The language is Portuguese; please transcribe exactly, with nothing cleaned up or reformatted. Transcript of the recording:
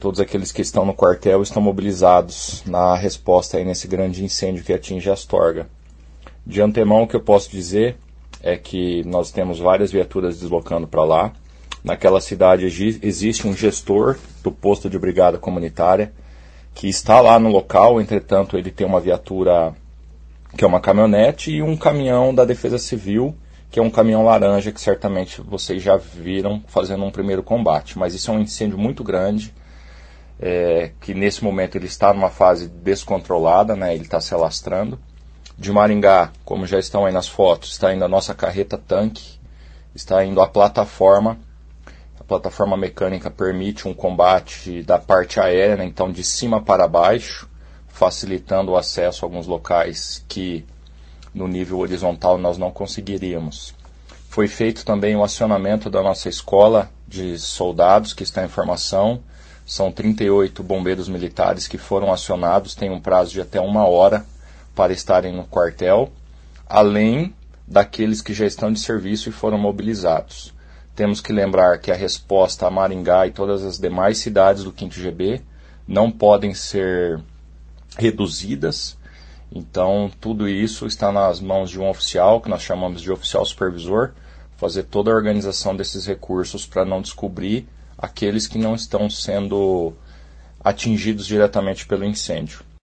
todos aqueles que estão no quartel estão mobilizados na resposta aí nesse grande incêndio que atinge Astorga. De antemão, o que eu posso dizer é que nós temos várias viaturas deslocando para lá. Naquela cidade existe um gestor do posto de brigada comunitária que está lá no local, entretanto ele tem uma viatura que é uma caminhonete e um caminhão da Defesa Civil, que é um caminhão laranja que certamente vocês já viram fazendo um primeiro combate. Mas isso é um incêndio muito grande, é, que nesse momento ele está numa fase descontrolada, né, ele está se alastrando. De Maringá, como já estão aí nas fotos, está indo a nossa carreta tanque, está indo a plataforma. A plataforma mecânica permite um combate da parte aérea, né, então de cima para baixo, facilitando o acesso a alguns locais que no nível horizontal nós não conseguiríamos. Foi feito também o acionamento da nossa escola de soldados, que está em formação. São trinta e oito bombeiros militares que foram acionados, tem um prazo de até uma hora para estarem no quartel, além daqueles que já estão de serviço e foram mobilizados. Temos que lembrar que a resposta a Maringá e todas as demais cidades do quinto G B não podem ser reduzidas. Então, tudo isso está nas mãos de um oficial, que nós chamamos de oficial supervisor, fazer toda a organização desses recursos para não descobrir aqueles que não estão sendo atingidos diretamente pelo incêndio.